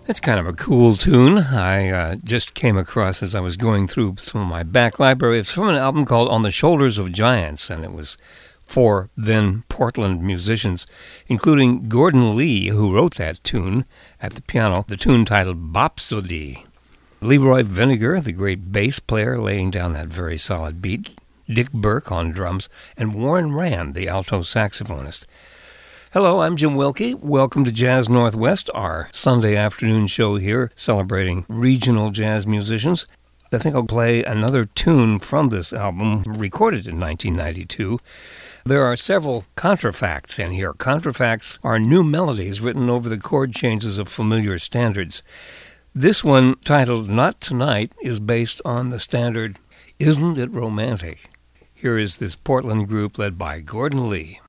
It's kind of a cool tune. I just came across as I was going through some of my back library. It's from an album called On the Shoulders of Giants, and it was for then Portland musicians, including Gordon Lee, who wrote that tune at the piano, the tune titled Bopsody. Leroy Vinegar, the great bass player, laying down that very solid beat, Dick Burke on drums, and Warren Rand, the alto saxophonist. Hello, I'm Jim Wilkie. Welcome to Jazz Northwest, our Sunday afternoon show here celebrating regional jazz musicians. I think I'll play another tune from this album, recorded in 1992. There are several contrafacts in here. Contrafacts are new melodies written over the chord changes of familiar standards. This one, titled Not Tonight, is based on the standard Isn't It Romantic? Here is this Portland group led by Gordon Lee.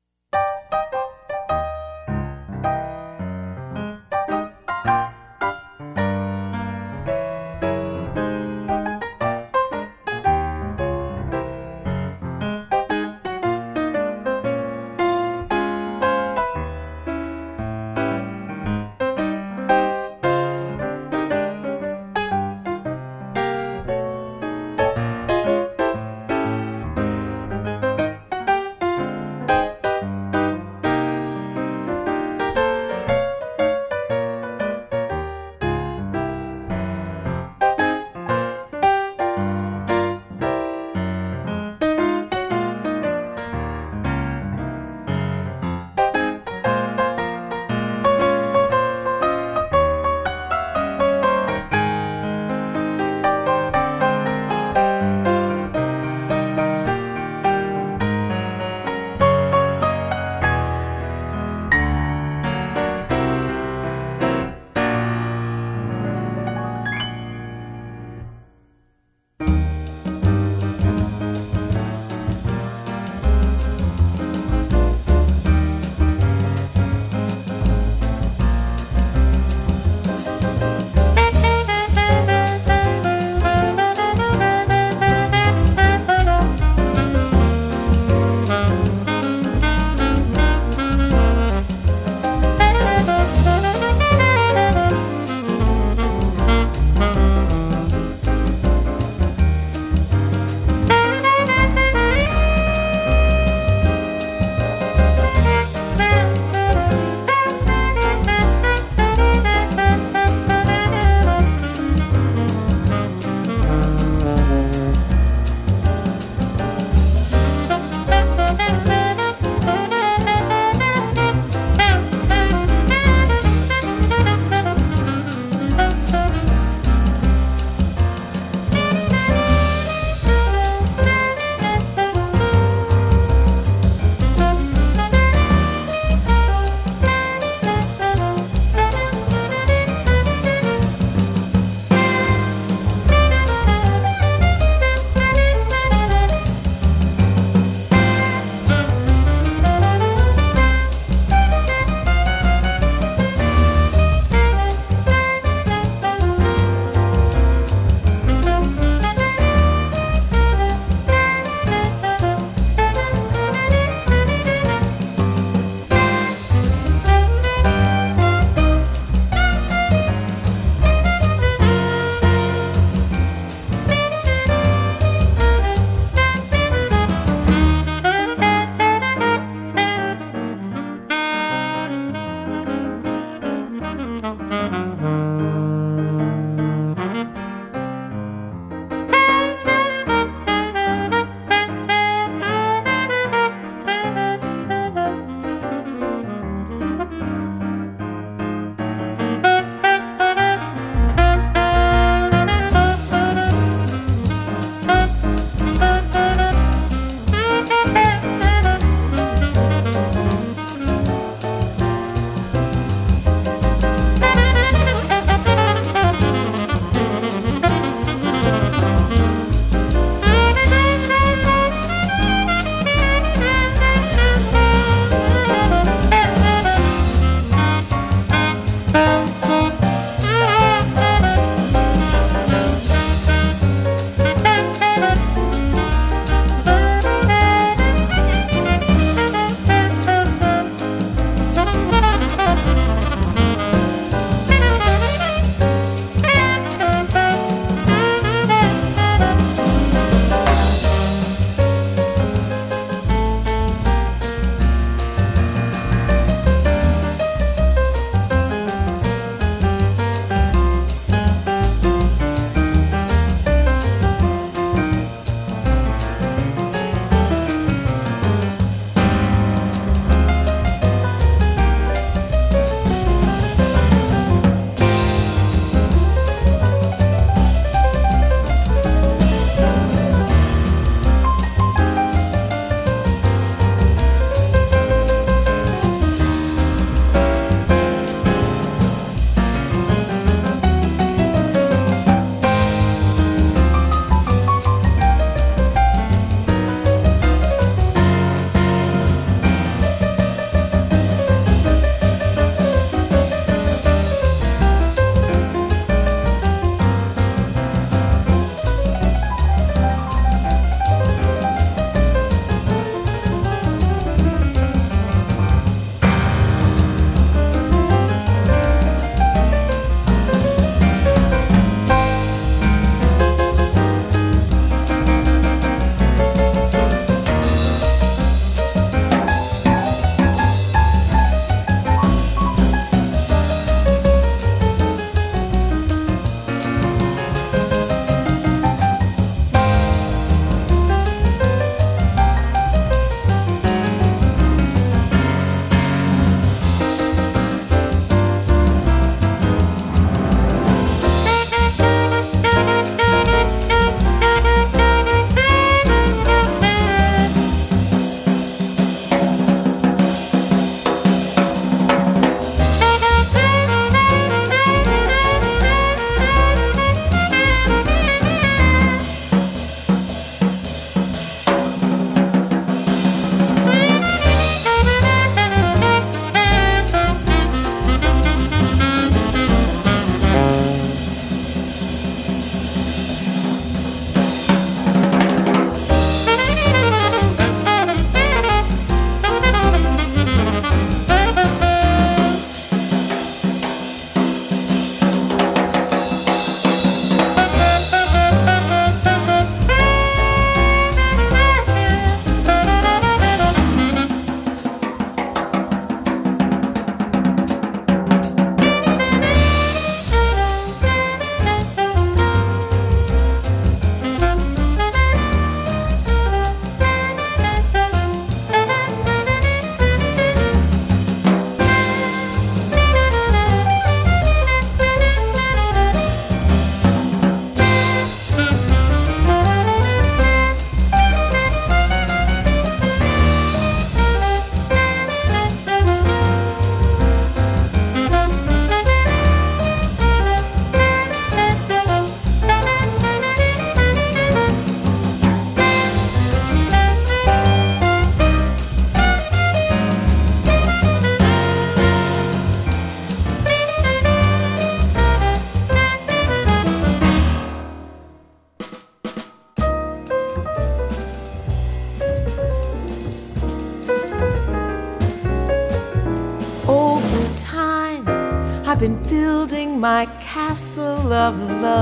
I've been building my castle of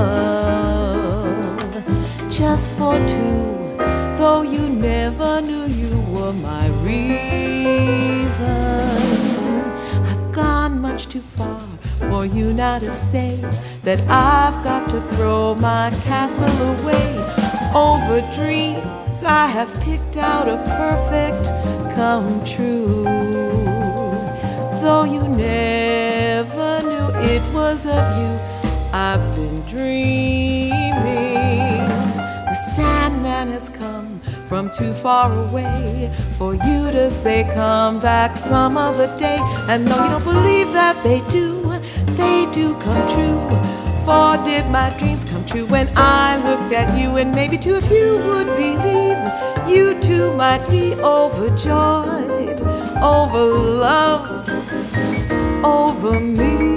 love just for two, though you never knew you were my reason. I've gone much too far for you now to say that I've got to throw my castle away. Over dreams I have picked out a perfect come true, though you never knew it was of you I've been dreaming. The Sandman has come from too far away for you to say come back some other day. And though you don't believe that they do come true. For did my dreams come true when I looked at you? And maybe too, if you would believe, you too might be overjoyed over love, over me.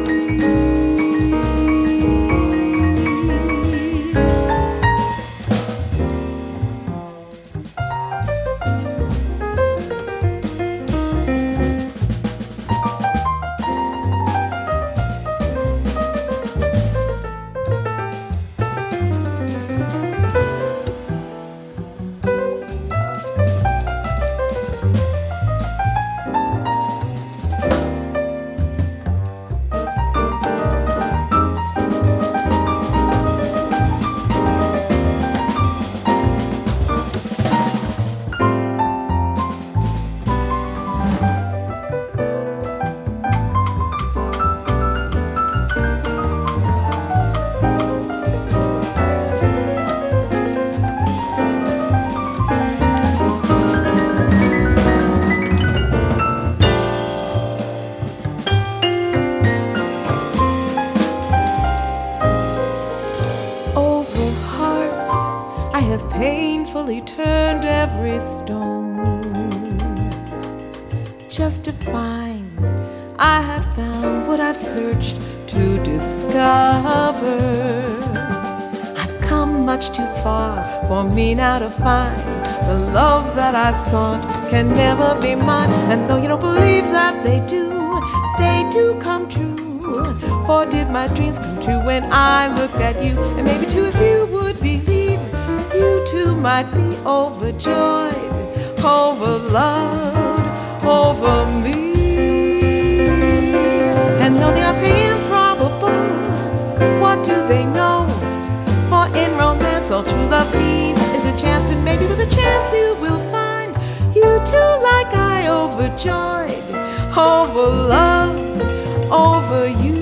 Turned every stone just to find I had found what I've searched to discover. I've come much too far for me now to find the love that I sought can never be mine. And though you don't believe that they do come true. For did my dreams come true when I looked at you? And maybe too, if you would believe, you too might be overjoyed, overloved, over me. And though the odds seem improbable, what do they know? For in romance all true love needs is a chance, and maybe with a chance you will find you too, like I, overjoyed, overloved, over you.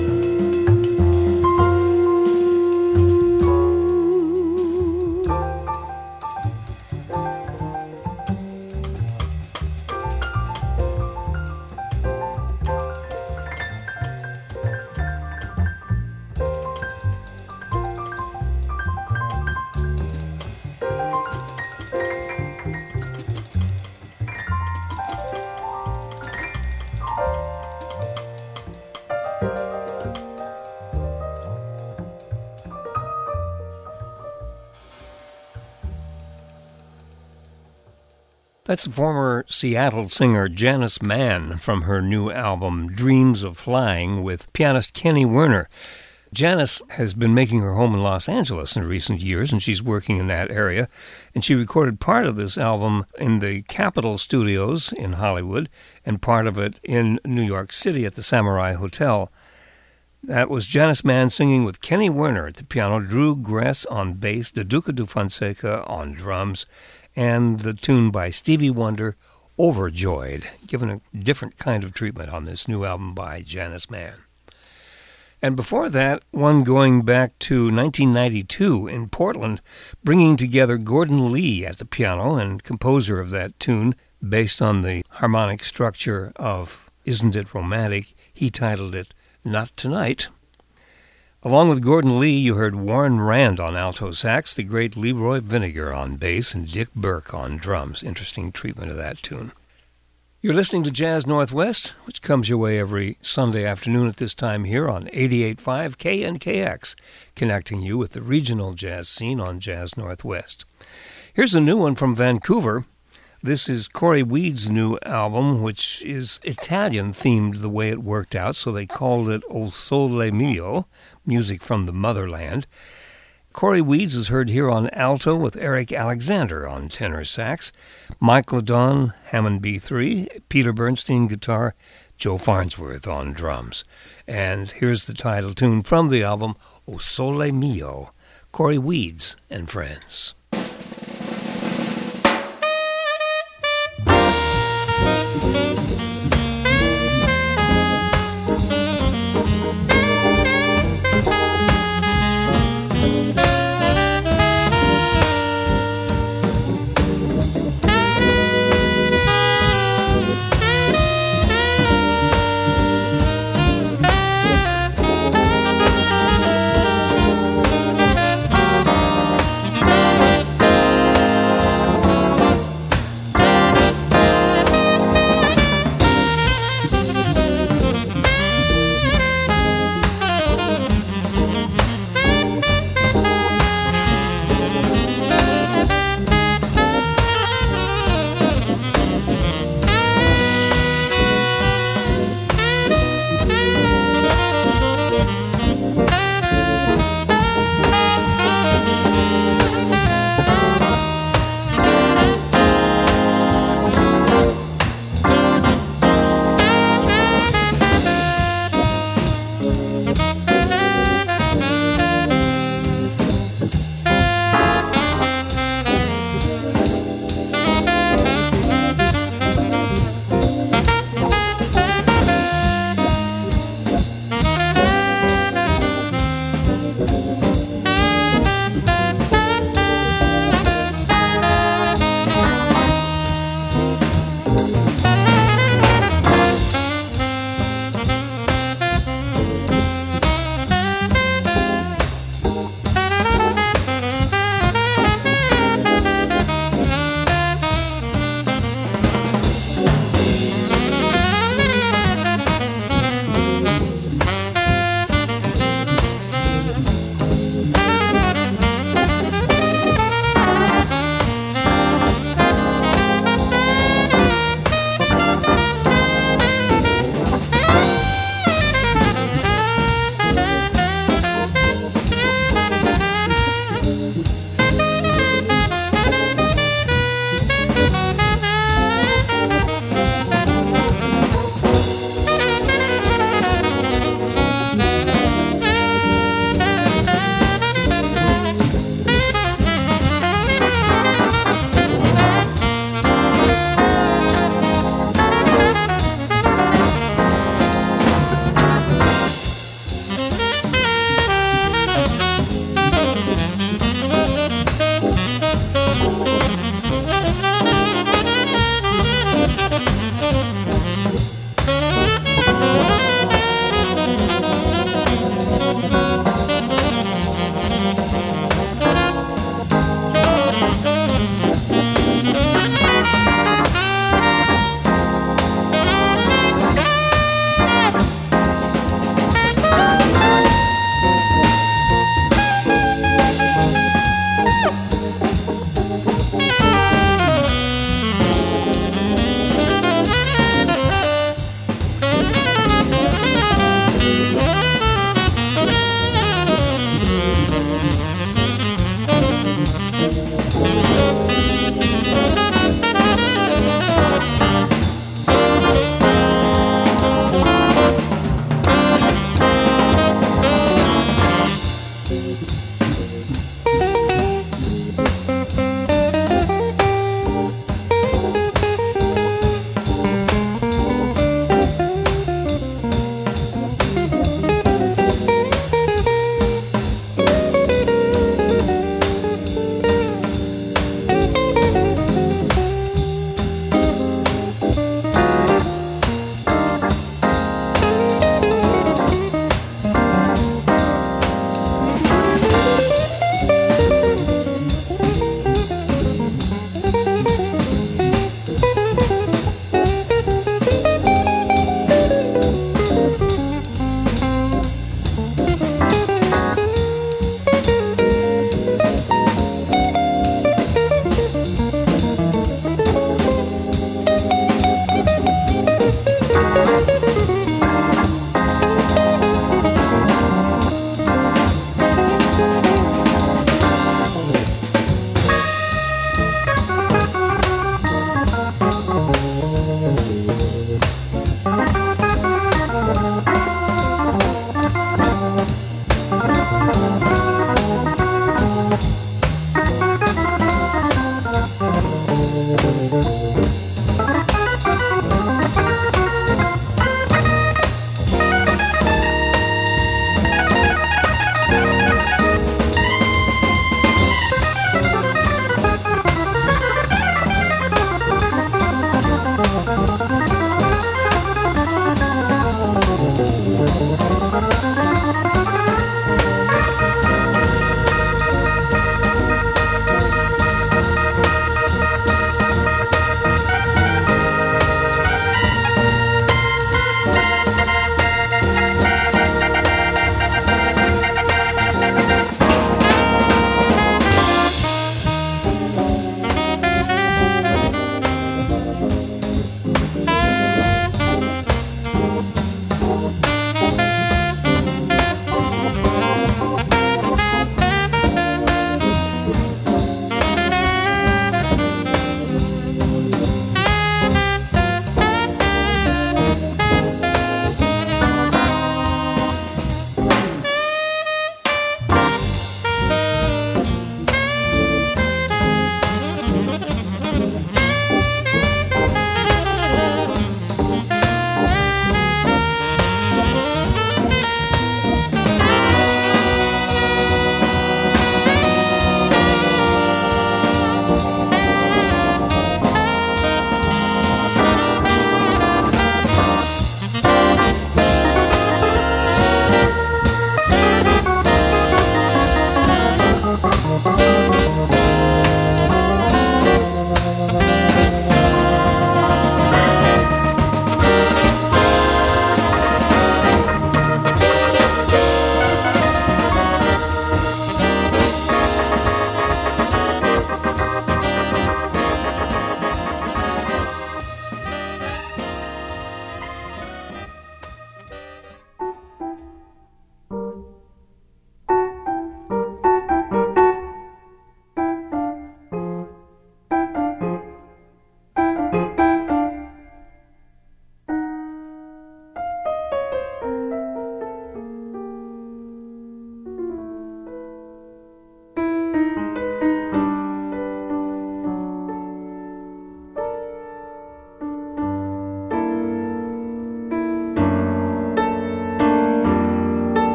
That's former Seattle singer Janice Mann from her new album Dreams of Flying with pianist Kenny Werner. Janice has been making her home in Los Angeles in recent years, and she's working in that area. And she recorded part of this album in the Capitol Studios in Hollywood and part of it in New York City at the Samurai Hotel. That was Janice Mann singing with Kenny Werner at the piano, Drew Gress on bass, the Duca de Fonseca on drums, and the tune by Stevie Wonder, Overjoyed, given a different kind of treatment on this new album by Janice Mann. And before that, one going back to 1992 in Portland, bringing together Gordon Lee at the piano and composer of that tune, based on the harmonic structure of Isn't It Romantic, he titled it Not Tonight. Along with Gordon Lee, you heard Warren Rand on alto sax, the great Leroy Vinegar on bass, and Dick Burke on drums. Interesting treatment of that tune. You're listening to Jazz Northwest, which comes your way every Sunday afternoon at this time here on 88.5 KNKX, connecting you with the regional jazz scene on Jazz Northwest. Here's a new one from Vancouver, This is Cory Weeds' new album, which is Italian-themed the way it worked out, so they called it O Sole Mio, music from the motherland. Cory Weeds is heard here on alto with Eric Alexander on tenor sax, Mike LeDon, Hammond B3, Peter Bernstein guitar, Joe Farnsworth on drums. And here's the title tune from the album, O Sole Mio, Cory Weeds and Friends.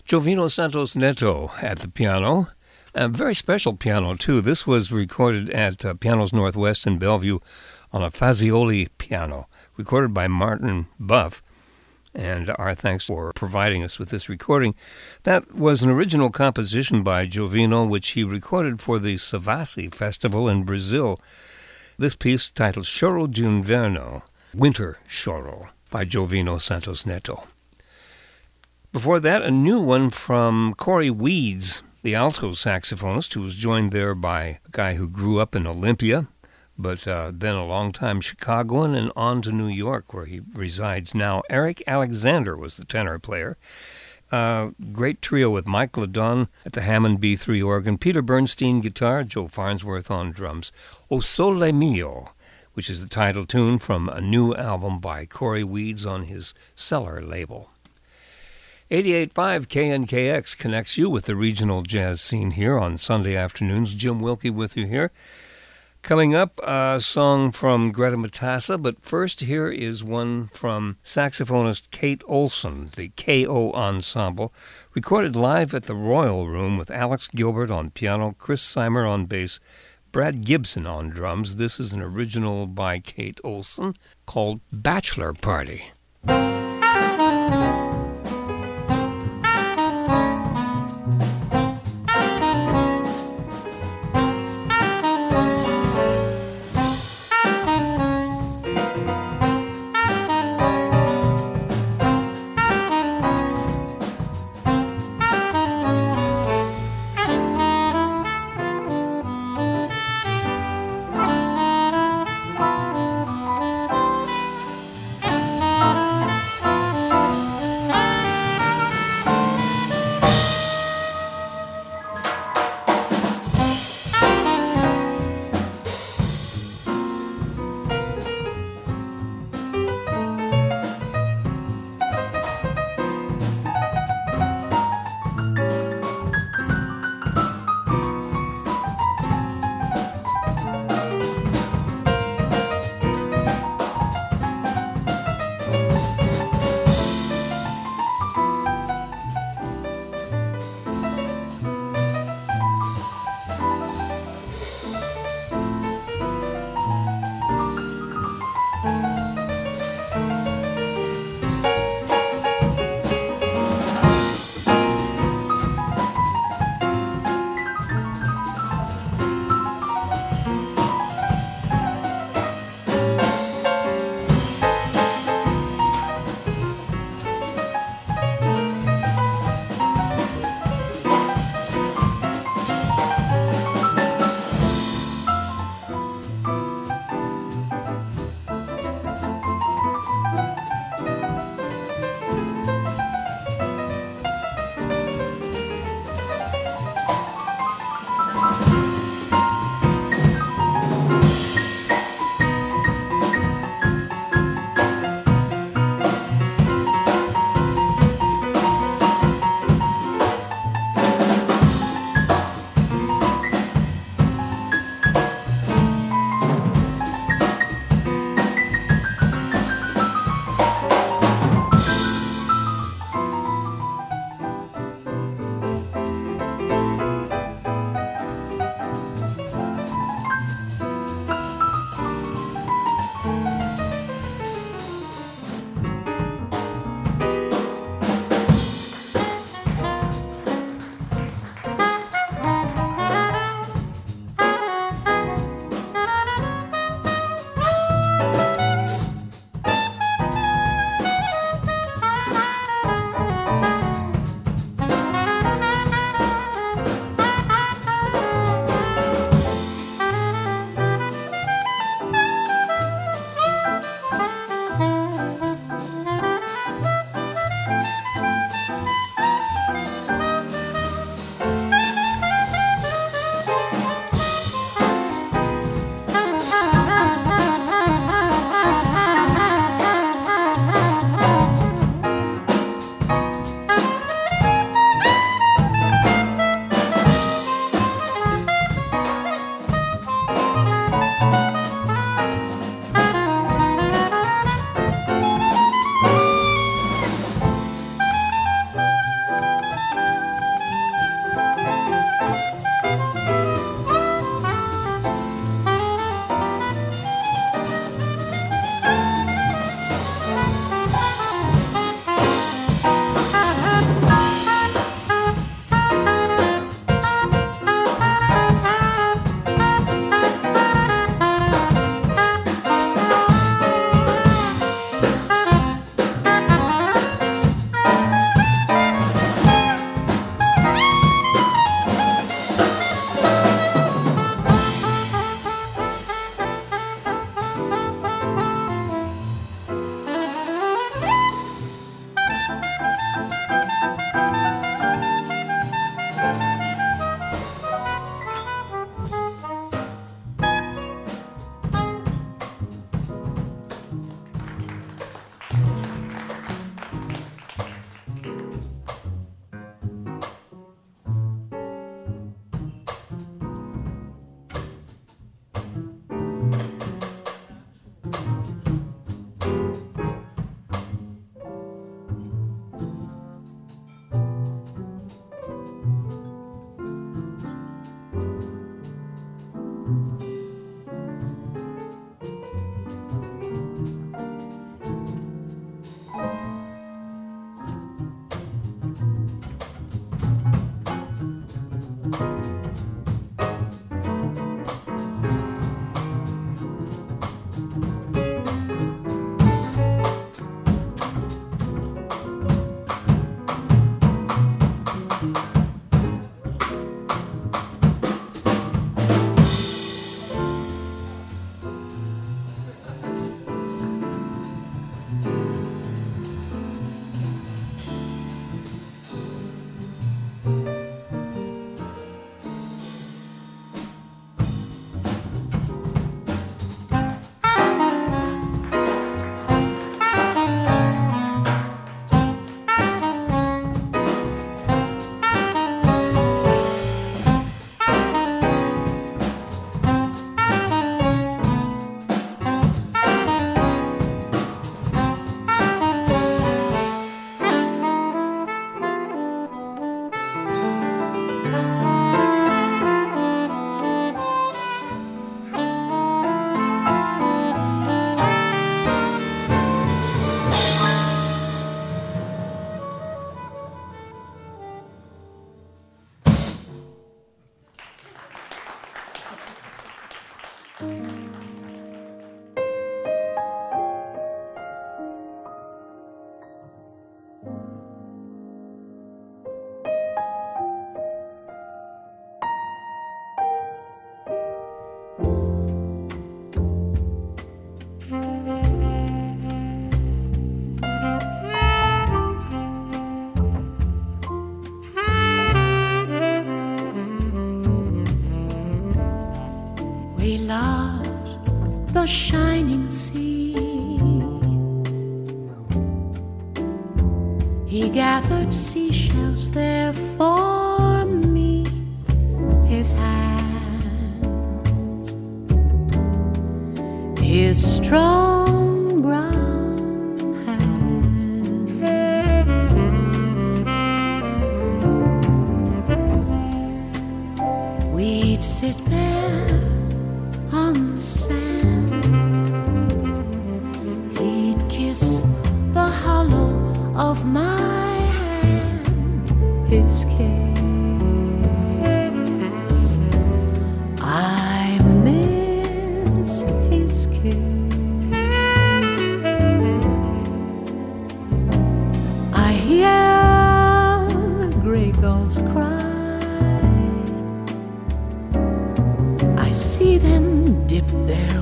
Jovino Santos Neto at the piano. A very special piano, too. This was recorded at Pianos Northwest in Bellevue on a Fazioli piano, recorded by Martin Buff. And our thanks for providing us with this recording. That was an original composition by Jovino, which he recorded for the Savassi Festival in Brazil. This piece, titled Choro de Inverno, Winter Choro, by Jovino Santos Neto. Before that, a new one from Corey Weeds, the alto saxophonist, who was joined there by a guy who grew up in Olympia, but then a long-time Chicagoan and on to New York, where he resides now. Eric Alexander was the tenor player. Great trio with Mike Ladon at the Hammond B3 organ, Peter Bernstein guitar, Joe Farnsworth on drums. O Sole Mio, which is the title tune from a new album by Corey Weeds on his Cellar label. 88.5 KNKX connects you with the regional jazz scene here on Sunday afternoons. Jim Wilkie with you here. Coming up, a song from Greta Matassa, but first here is one from saxophonist Kate Olson, the KO Ensemble, recorded live at the Royal Room with Alex Gilbert on piano, Chris Seimer on bass, Brad Gibson on drums. This is an original by Kate Olson called Bachelor Party. the shining sea. He gathered seashells there for me, his hands, his strong brown hands. We'd sit there on the sand. He'd kiss the hollow of my hand, his kiss. I miss his kiss. I hear the gray gulls cry. I see them dip their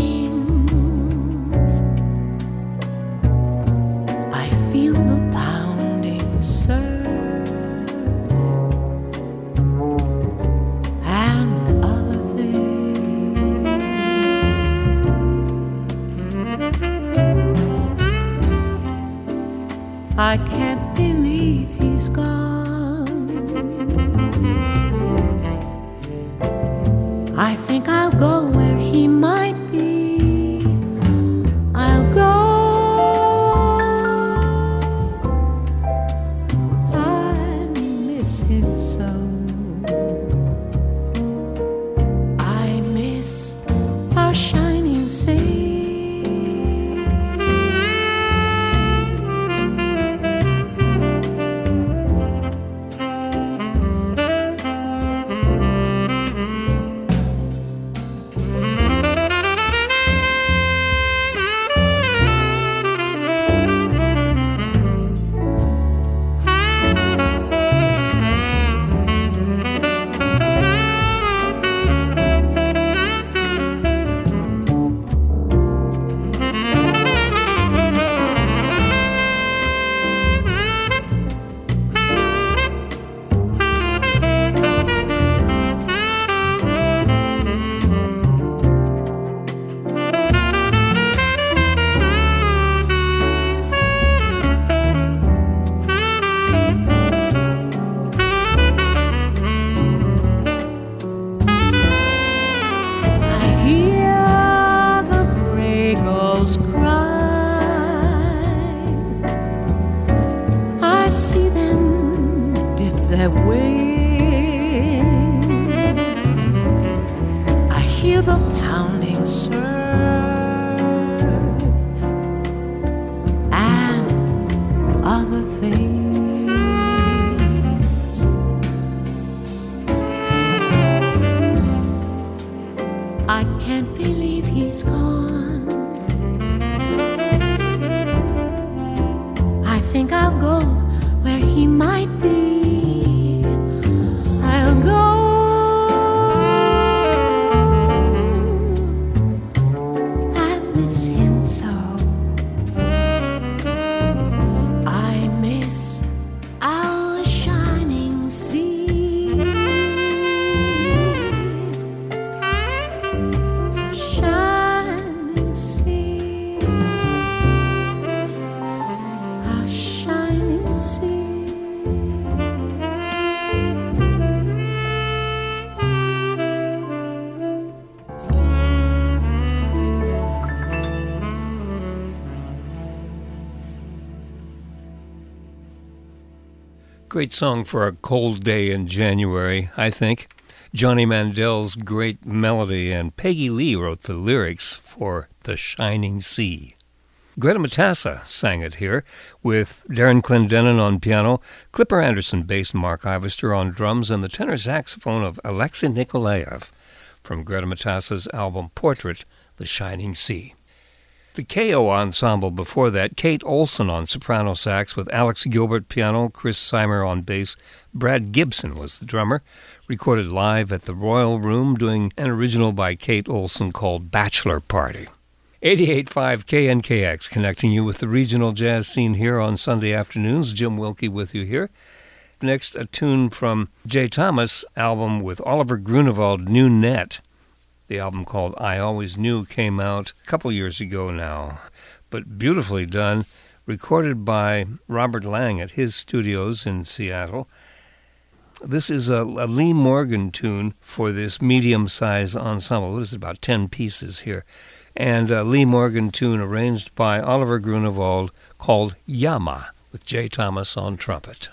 wings. I feel the pounding surf and other things. I can't believe he's gone. I think I'll go where he might be. I'll go. I miss him so. I miss our shining sea. Great song for a cold day in January, I think. Johnny Mandel's great melody, and Peggy Lee wrote the lyrics for The Shining Sea. Greta Matassa sang it here, with Darren Clendenin on piano, Clipper Anderson bass, Mark Ivester on drums, and the tenor saxophone of Alexei Nikolaev from Greta Matassa's album Portrait, The Shining Sea. The KO Ensemble before that, Kate Olson on soprano sax with Alex Gilbert piano, Chris Seimer on bass, Brad Gibson was the drummer, recorded live at the Royal Room doing an original by Kate Olson called Bachelor Party. 88.5 KNKX connecting you with the regional jazz scene here on Sunday afternoons. Jim Wilkie with you here. Next, a tune from Jay Thomas' album with Oliver Grunewald, New Net. The album called I Always Knew came out a couple years ago now, but beautifully done, recorded by Robert Lang at his studios in Seattle. This is a Lee Morgan tune for this medium-sized ensemble. This is about 10 pieces here. And a Lee Morgan tune arranged by Oliver Grunewald called Yama, with Jay Thomas on trumpet.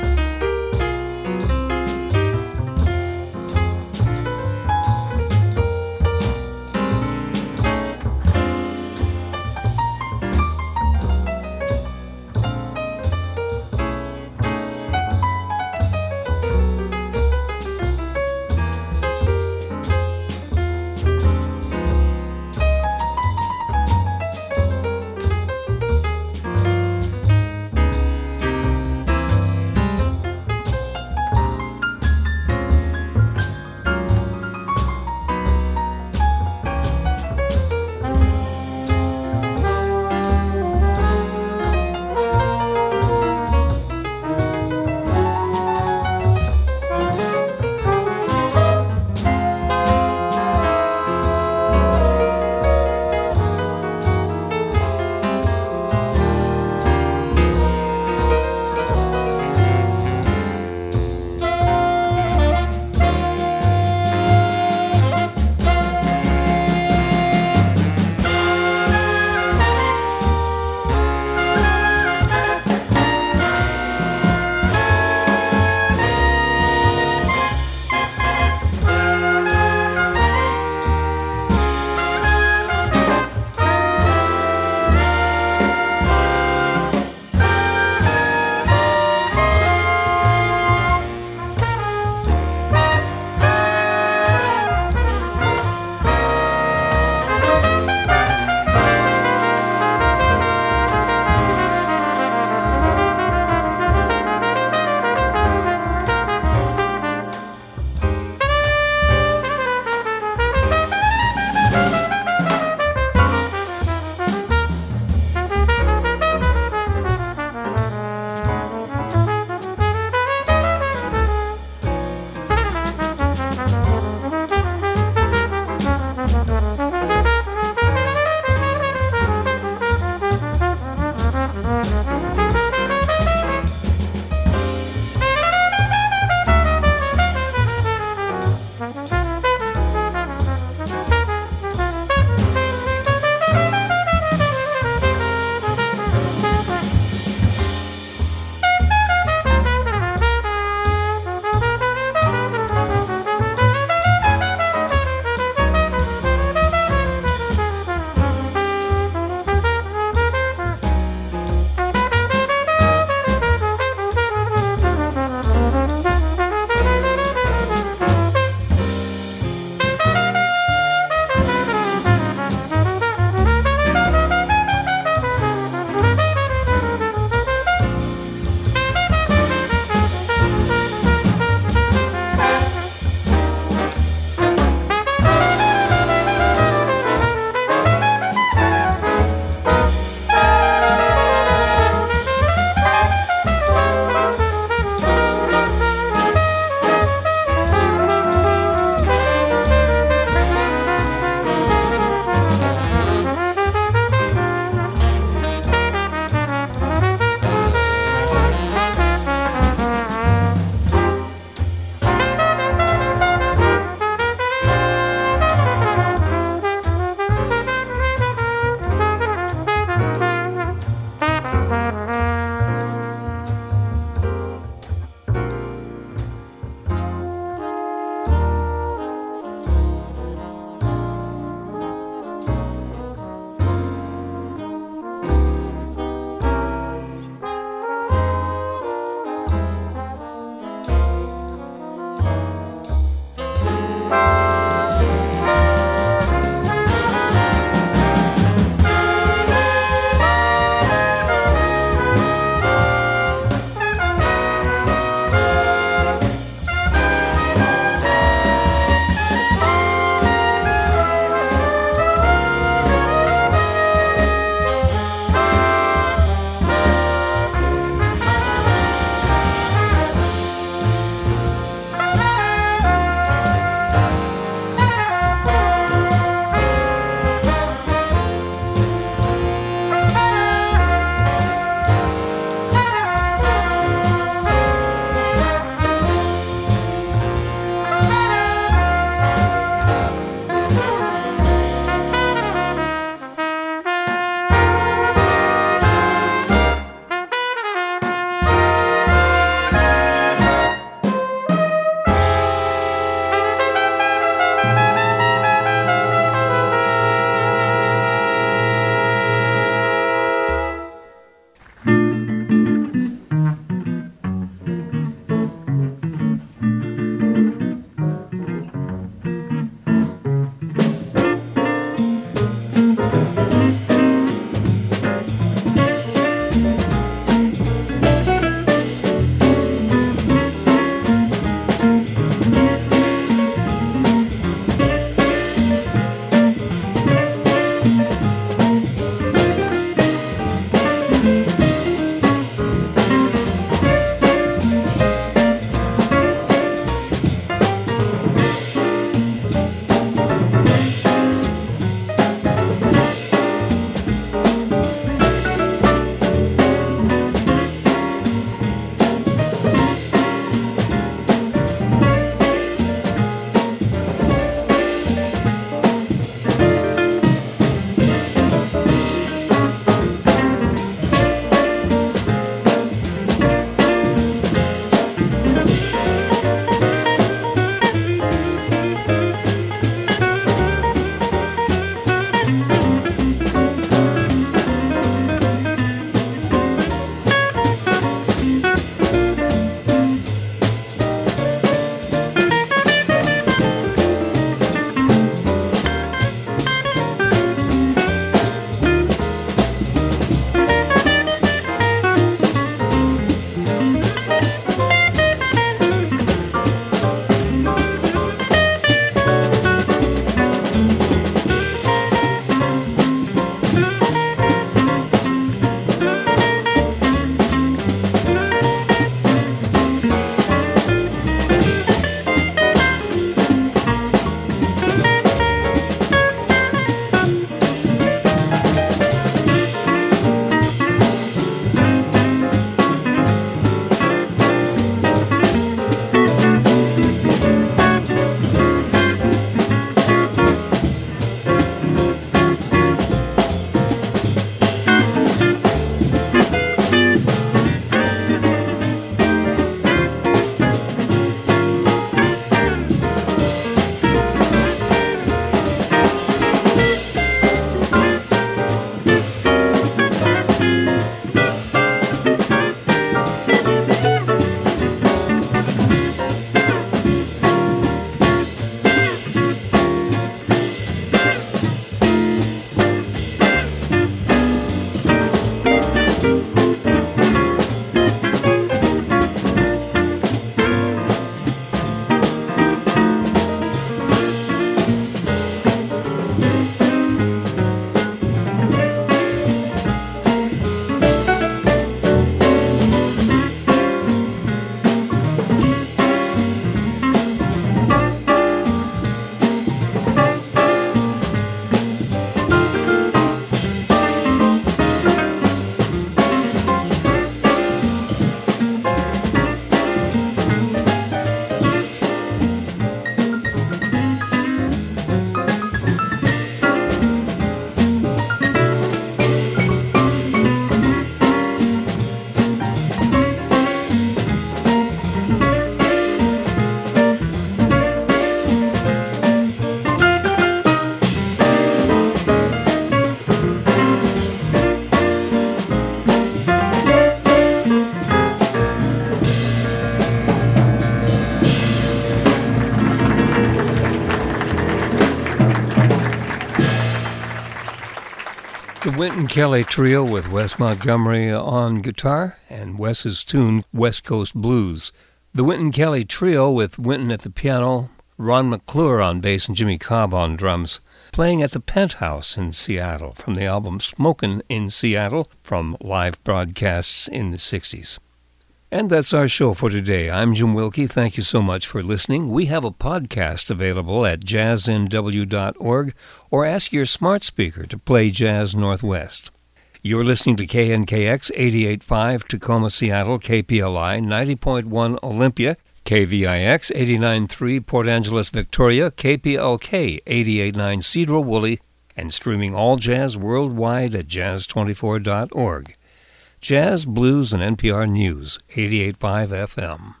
The Wynton Kelly Trio with Wes Montgomery on guitar and Wes's tune, West Coast Blues. The Wynton Kelly Trio with Wynton at the piano, Ron McClure on bass, and Jimmy Cobb on drums, playing at the Penthouse in Seattle from the album Smokin' in Seattle from live broadcasts in the 60s. And that's our show for today. I'm Jim Wilkie. Thank you so much for listening. We have a podcast available at jazznw.org, or ask your smart speaker to play Jazz Northwest. You're listening to KNKX 88.5 Tacoma, Seattle, KPLI 90.1 Olympia, KVIX 89.3 Port Angeles, Victoria, KPLK 88.9 Cedro-Woolley, and streaming all jazz worldwide at jazz24.org. Jazz, Blues, and NPR News, 88.5 FM.